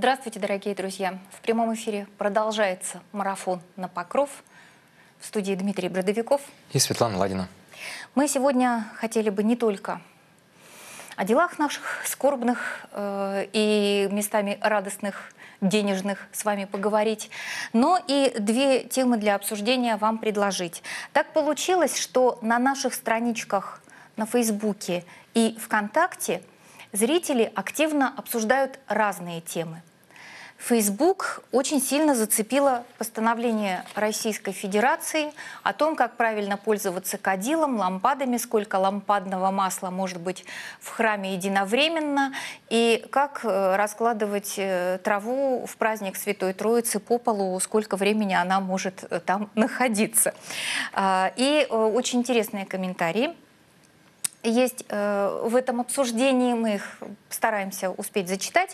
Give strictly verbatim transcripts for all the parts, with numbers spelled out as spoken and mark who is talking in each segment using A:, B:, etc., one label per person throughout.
A: Здравствуйте, дорогие друзья! В прямом эфире продолжается марафон на Покров. В студии Дмитрий Бродовиков
B: и Светлана Ладина.
A: Мы сегодня хотели бы не только о делах наших скорбных э, и местами радостных, денежных с вами поговорить, но и две темы для обсуждения вам предложить. Так получилось, что на наших страничках на Фейсбуке и ВКонтакте зрители активно обсуждают разные темы. Фейсбук очень сильно зацепило постановление Российской Федерации о том, как правильно пользоваться кадилом, лампадами, сколько лампадного масла может быть в храме единовременно, и как раскладывать траву в праздник Святой Троицы по полу, сколько времени она может там находиться. И очень интересные комментарии есть в этом обсуждении, мы их стараемся успеть зачитать.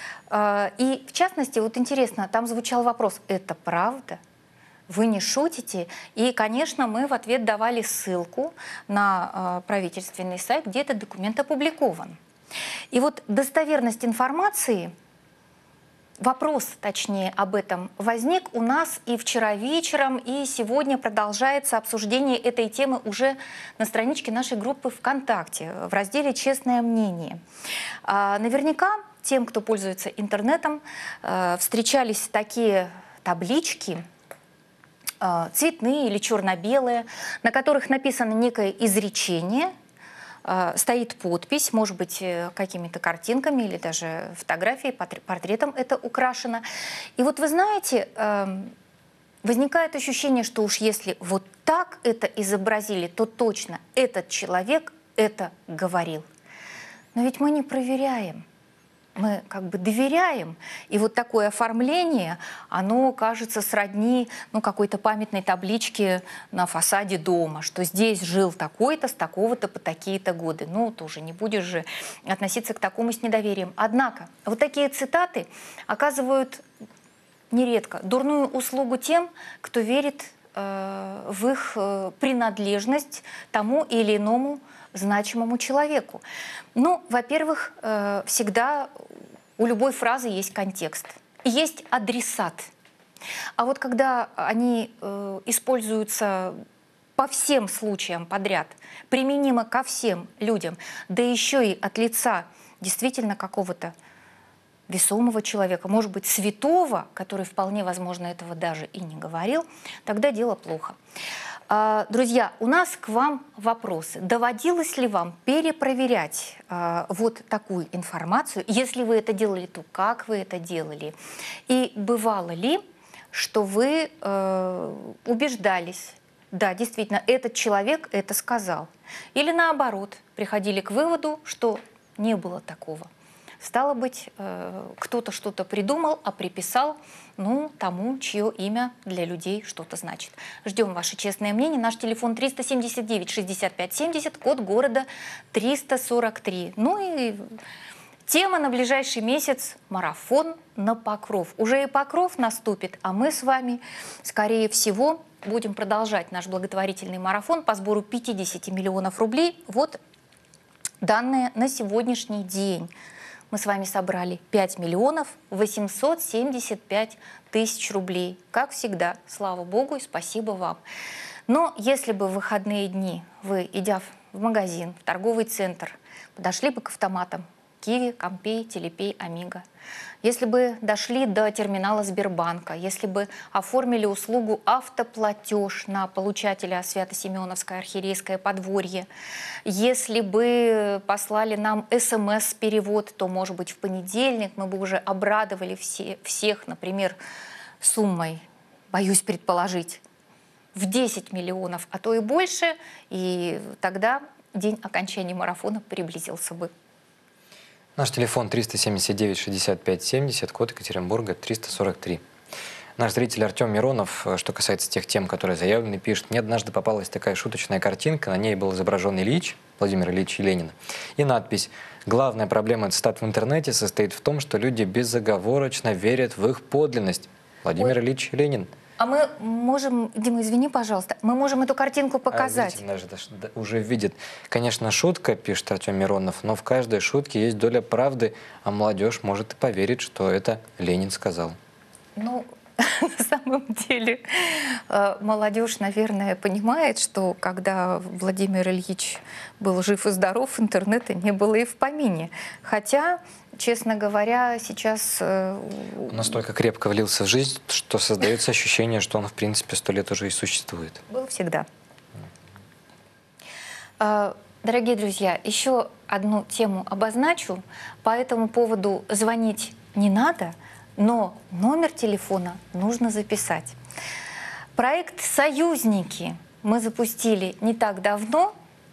A: И в частности, вот интересно, там звучал вопрос: это правда? Вы не шутите? И, конечно, мы в ответ давали ссылку на правительственный сайт, где этот документ опубликован. И вот достоверность информации, вопрос, точнее, об этом возник у нас и вчера вечером, и сегодня продолжается обсуждение этой темы уже на страничке нашей группы ВКонтакте в разделе «Честное мнение». Наверняка тем, кто пользуется интернетом, встречались такие таблички, цветные или черно-белые, на которых написано некое изречение, стоит подпись, может быть, какими-то картинками или даже фотографией, портретом это украшено. И вот вы знаете, возникает ощущение, что уж если вот так это изобразили, то точно этот человек это говорил. Но ведь мы не проверяем. Мы как бы доверяем, и вот такое оформление, оно кажется сродни ну, какой-то памятной табличке на фасаде дома, что здесь жил такой-то с такого-то по такие-то годы. Ну, тоже не будешь же относиться к такому с недоверием. Однако, вот такие цитаты оказывают нередко дурную услугу тем, кто верит э, в их э, принадлежность тому или иному значимому человеку. Ну, во-первых, э, всегда у любой фразы есть контекст, есть адресат. А вот когда они э, используются по всем случаям подряд, применимо ко всем людям, да еще и от лица действительно какого-то весомого человека, может быть, святого, который вполне возможно этого даже и не говорил, тогда дело плохо. Друзья, у нас к вам вопросы. Доводилось ли вам перепроверять э, вот такую информацию? Если вы это делали, то как вы это делали? И бывало ли, что вы э, убеждались, да, действительно, этот человек это сказал? Или наоборот, приходили к выводу, что не было такого? Стало быть, э, кто-то что-то придумал, а приписал ну, тому, чье имя для людей что-то значит. Ждем ваше честное мнение. Наш телефон триста семьдесят девять шестьдесят пять семьдесят, код города триста сорок три. Ну и тема на ближайший месяц – марафон на Покров. Уже и Покров наступит, а мы с вами, скорее всего, будем продолжать наш благотворительный марафон по сбору пятидесяти миллионов рублей. Вот данные на сегодняшний день. Мы с вами собрали пять миллионов восемьсот семьдесят пять тысяч рублей. Как всегда, слава Богу и спасибо вам. Но если бы в выходные дни вы, идя в магазин, в торговый центр, подошли бы к автоматам Киви, Компей, Телепей, Амиго, если бы дошли до терминала Сбербанка, если бы оформили услугу автоплатеж на получателя Свято-Семеновское архиерейское подворье, если бы послали нам СМС-перевод, то, может быть, в понедельник мы бы уже обрадовали все, всех, например, суммой, боюсь предположить, в десять миллионов, а то и больше, и тогда день окончания марафона приблизился бы.
B: Наш телефон триста семьдесят девять шестьдесят пять семьдесят, код Екатеринбурга триста сорок три. Наш зритель Артем Миронов, что касается тех тем, которые заявлены, пишет: «Мне однажды попалась такая шуточная картинка, на ней был изображен Ильич, Владимир Ильич Ленин, и надпись: главная проблема цитат в интернете состоит в том, что люди безоговорочно верят в их подлинность. Владимир Ой. Ильич Ленин».
A: А мы можем, Дима, извини, пожалуйста, мы можем эту картинку показать.
B: А, видите, даже, даже уже видит. Конечно, шутка, пишет Артем Миронов, но в каждой шутке есть доля правды, а молодежь может и поверить, что это Ленин сказал.
A: Ну, на самом деле, э, молодежь, наверное, понимает, что когда Владимир Ильич был жив и здоров, интернета не было и в помине. Хотя, честно говоря, сейчас... э,
B: Он настолько крепко влился в жизнь, что создается ощущение, что он, в принципе, сто лет уже и существует.
A: Был всегда. Э, Дорогие друзья, еще одну тему обозначу. По этому поводу звонить не надо, но номер телефона нужно записать. Проект «Союзники» мы запустили не так давно.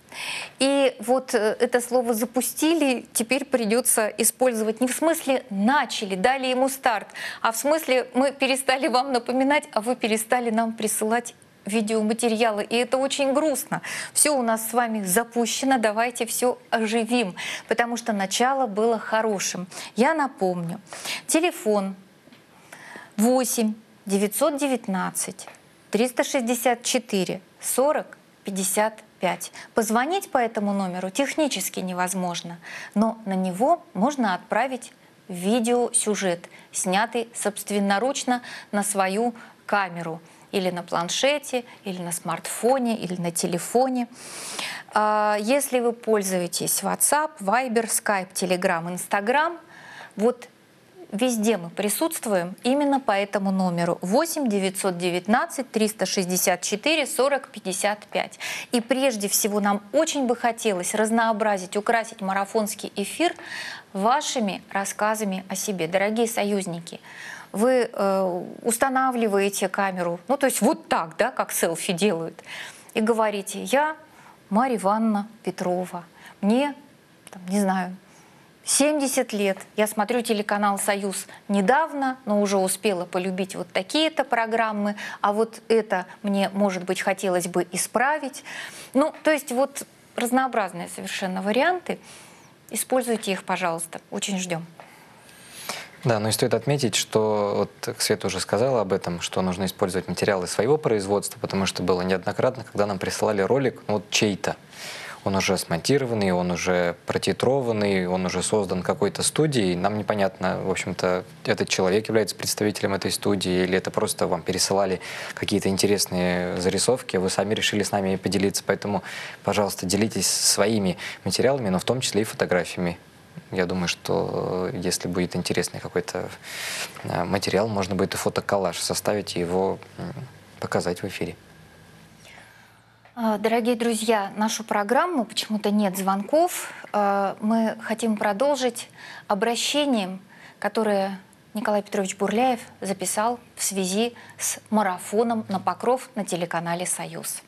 A: И вот это слово «запустили» теперь придется использовать не в смысле «начали», дали ему старт, а в смысле мы перестали вам напоминать, а вы перестали нам присылать видеоматериалы. И это очень грустно. Все у нас с вами запущено, давайте все оживим, потому что начало было хорошим. Я напомню, телефон восемь девятьсот девятнадцать триста шестьдесят четыре сорок пятьдесят пять. Позвонить по этому номеру технически невозможно, но на него можно отправить видеосюжет, снятый собственноручно на свою камеру. Или на планшете, или на смартфоне, или на телефоне. Если вы пользуетесь WhatsApp, Viber, Skype, Telegram, Instagram, вот везде мы присутствуем именно по этому номеру восемь девятьсот девятнадцать триста шестьдесят четыре сорок пятьдесят пять. И прежде всего нам очень бы хотелось разнообразить, украсить марафонский эфир вашими рассказами о себе. Дорогие союзники, вы э, устанавливаете камеру, ну то есть вот так, да, как селфи делают, и говорите: я Марья Ивановна Петрова, мне, там, не знаю, семьдесят лет, я смотрю телеканал «Союз» недавно, но уже успела полюбить вот такие-то программы, а вот это мне, может быть, хотелось бы исправить. Ну, то есть вот разнообразные совершенно варианты. Используйте их, пожалуйста. Очень ждем.
B: Да, но и стоит отметить, что, вот Света уже сказала об этом, что нужно использовать материалы своего производства, потому что было неоднократно, когда нам присылали ролик, ну, вот чей-то. Он уже смонтированный, он уже протитрованный, он уже создан какой-то студией. Нам непонятно, в общем-то, этот человек является представителем этой студии, или это просто вам пересылали какие-то интересные зарисовки, вы сами решили с нами поделиться. Поэтому, пожалуйста, делитесь своими материалами, но в том числе и фотографиями. Я думаю, что если будет интересный какой-то материал, можно будет и фотоколлаж составить и его показать в эфире.
A: Дорогие друзья, нашу программу «Почему-то нет звонков» мы хотим продолжить обращением, которое Николай Петрович Бурляев записал в связи с марафоном на Покров на телеканале «Союз».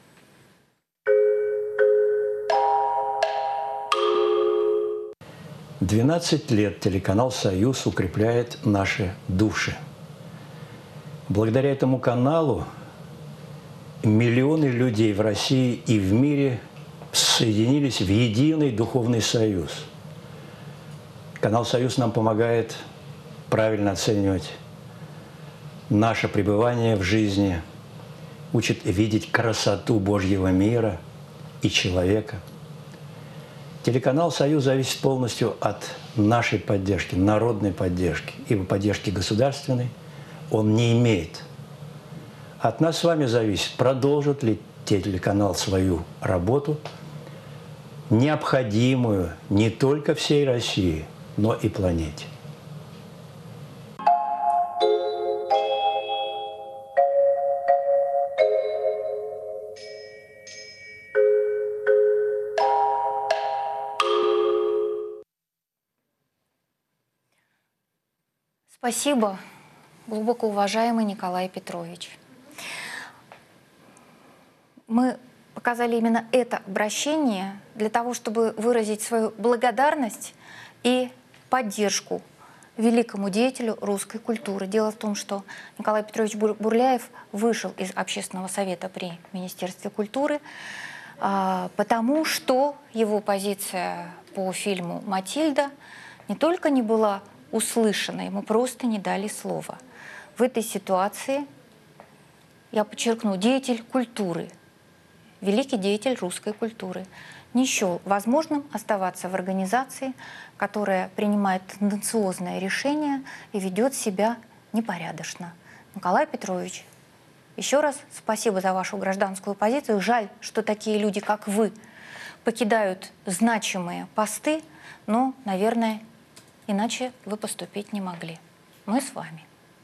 C: двенадцать лет телеканал «Союз» укрепляет наши души. Благодаря этому каналу миллионы людей в России и в мире соединились в единый духовный союз. Канал «Союз» нам помогает правильно оценивать наше пребывание в жизни, учит видеть красоту Божьего мира и человека. Телеканал «Союз» зависит полностью от нашей поддержки, народной поддержки, ибо поддержки государственной он не имеет. От нас с вами зависит, продолжит ли телеканал свою работу, необходимую не только всей России, но и планете.
A: Спасибо, глубоко уважаемый Николай Петрович. Мы показали именно это обращение для того, чтобы выразить свою благодарность и поддержку великому деятелю русской культуры. Дело в том, что Николай Петрович Бурляев вышел из Общественного совета при Министерстве культуры, потому что его позиция по фильму «Матильда» не только не была услышана, ему просто не дали слова. В этой ситуации я подчеркну, деятель культуры, великий деятель русской культуры, не счел возможным оставаться в организации, которая принимает тенденциозное решение и ведет себя непорядочно. Николай Петрович, еще раз спасибо за вашу гражданскую позицию. Жаль, что такие люди, как вы, покидают значимые посты, но, наверное, иначе вы поступить не могли. Мы с вами.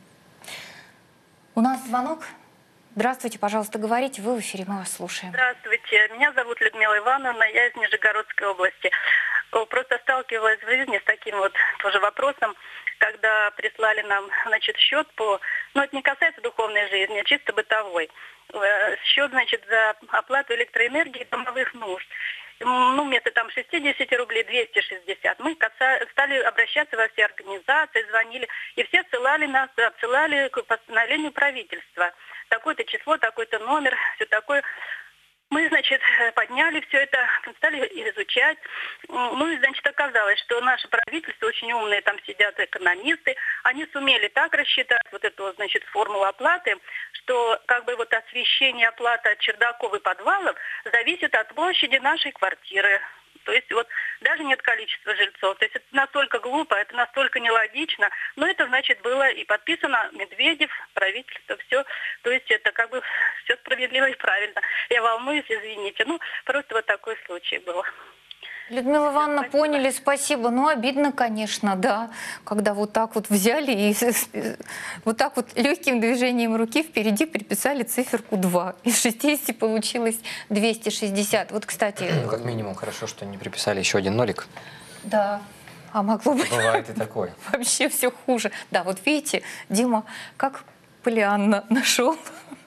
A: У нас звонок. Здравствуйте, пожалуйста, говорите, вы в эфире, мы вас слушаем.
D: Здравствуйте, меня зовут Людмила Ивановна, я из Нижегородской области. Просто сталкивалась в жизни с таким вот тоже вопросом, когда прислали нам, значит, счет по, ну это не касается духовной жизни, а чисто бытовой. Счет, значит, за оплату электроэнергии домовых нужд. Ну, вместо там шестидесяти рублей двести шестьдесят. Мы стали обращаться во все организации, звонили, и все ссылали нас, отсылали к постановлению правительства. Такое-то число, такой-то номер, все такое. Мы, значит, подняли все это, стали изучать. Ну и, значит, оказалось, что наше правительство, очень умные там сидят экономисты, они сумели так рассчитать вот эту, значит, формулу оплаты, что как бы вот освещение, оплата чердаков и подвалов зависит от площади нашей квартиры. То есть вот даже нет количества жильцов. То есть это настолько глупо, это настолько нелогично. Но это, значит, было и подписано Медведев, правительство, все. То есть это как бы все справедливо и правильно. Я волнуюсь, извините. Ну, просто вот такой случай был.
A: Людмила Ивановна, спасибо. Поняли, спасибо. Ну, обидно, конечно, да, когда вот так вот взяли и вот так вот легким движением руки впереди приписали циферку два. Из шестидесяти получилось двести шестьдесят. Вот, кстати...
B: Ну, как минимум, хорошо, что не приписали еще один нолик.
A: Да, а могло быть...
B: Бывает и такое.
A: Вообще все хуже. Да, вот видите, Дима, как Полианна нашел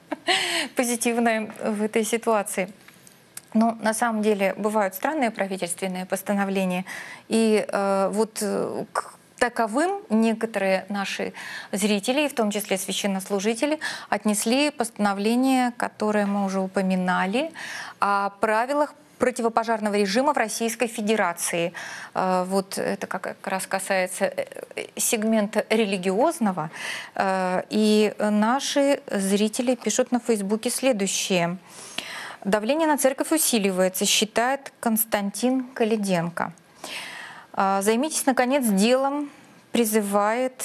A: позитивное в этой ситуации. Но на самом деле бывают странные правительственные постановления, и э, вот э, к таковым некоторые наши зрители, в том числе священнослужители, отнесли постановление, которое мы уже упоминали, о правилах противопожарного режима в Российской Федерации. Э, вот это как раз касается сегмента религиозного. Э, и наши зрители пишут на Фейсбуке следующее. Давление на церковь усиливается, считает Константин Калиденко. Займитесь, наконец, делом, призывает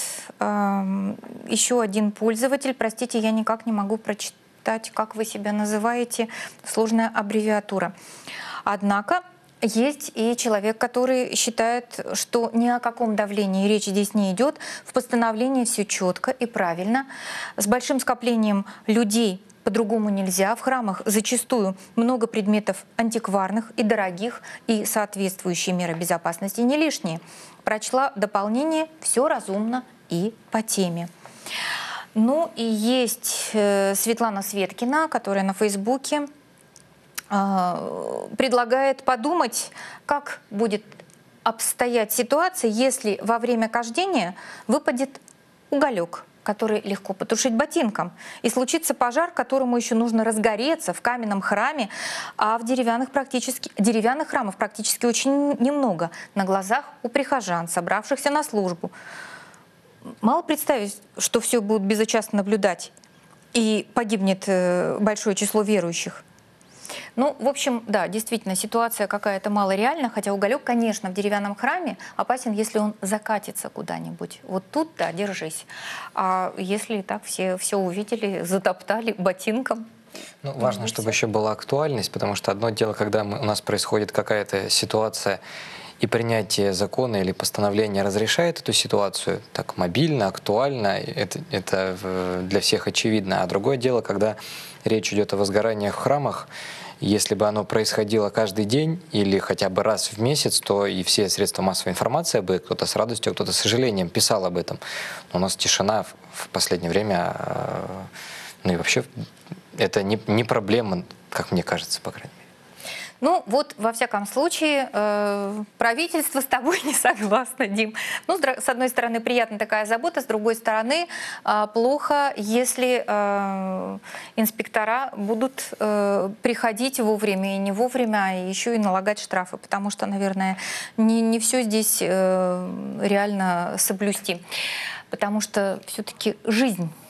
A: э, еще один пользователь. Простите, я никак не могу прочитать, как вы себя называете, сложная аббревиатура. Однако есть и человек, который считает, что ни о каком давлении речь здесь не идет. В постановлении все четко и правильно. С большим скоплением людей по-другому нельзя. В храмах зачастую много предметов антикварных и дорогих, и соответствующие меры безопасности не лишние. Прочла дополнение «Все разумно и по теме». Ну и есть э, Светлана Светкина, которая на Фейсбуке э, предлагает подумать, как будет обстоять ситуация, если во время кождения выпадет уголек, который легко потушить ботинком. И случится пожар, которому еще нужно разгореться в каменном храме, а в деревянных, практически, деревянных храмах практически очень немного, на глазах у прихожан, собравшихся на службу. Мало представить, что все будут безучастно наблюдать, и погибнет большое число верующих. Ну, в общем, да, действительно, ситуация какая-то малореальна, хотя уголек, конечно, в деревянном храме опасен, если он закатится куда-нибудь. Вот тут, да, держись. А если так все, все увидели, затоптали ботинком?
B: Ну, важно, чтобы еще была актуальность, потому что одно дело, когда мы, у нас происходит какая-то ситуация, и принятие закона или постановления разрешает эту ситуацию так мобильно, актуально, это, это для всех очевидно. А другое дело, когда речь идет о возгораниях в храмах, если бы оно происходило каждый день или хотя бы раз в месяц, то и все средства массовой информации бы, кто-то с радостью, кто-то с сожалением писал об этом. Но у нас тишина в последнее время, ну и вообще это не, не проблема, как мне кажется, по крайней мере.
A: Ну вот, во всяком случае, э, правительство с тобой не согласно, Дим. Ну, с одной стороны, приятна такая забота, с другой стороны, э, плохо, если э, инспектора будут э, приходить вовремя и не вовремя, а еще и налагать штрафы, потому что, наверное, не, не все здесь э, реально соблюсти. Потому что все-таки жизнь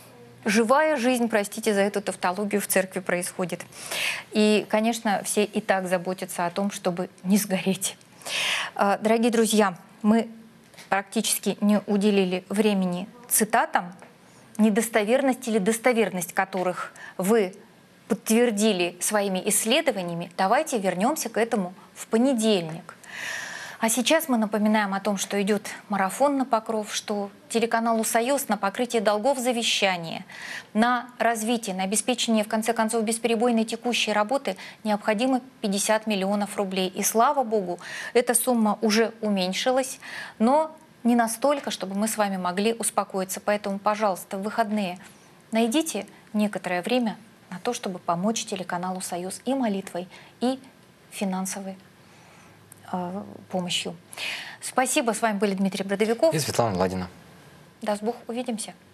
A: живая жизнь, простите за эту тавтологию, в церкви происходит. И, конечно, все и так заботятся о том, чтобы не сгореть. Э, Дорогие друзья, мы практически не уделили времени цитатам, недостоверность или достоверность которых вы подтвердили своими исследованиями. Давайте вернемся к этому в понедельник. А сейчас мы напоминаем о том, что идет марафон на Покров, что телеканалу «Союз» на покрытие долгов завещания, на развитие, на обеспечение, в конце концов, бесперебойной текущей работы необходимо пятьдесят миллионов рублей. И слава богу, эта сумма уже уменьшилась, но не настолько, чтобы мы с вами могли успокоиться. Поэтому, пожалуйста, в выходные найдите некоторое время на то, чтобы помочь телеканалу «Союз» и молитвой, и финансовой э, помощью. Спасибо. С вами были Дмитрий Бродовиков.
B: И Светлана Ладина.
A: Даст Бог, увидимся.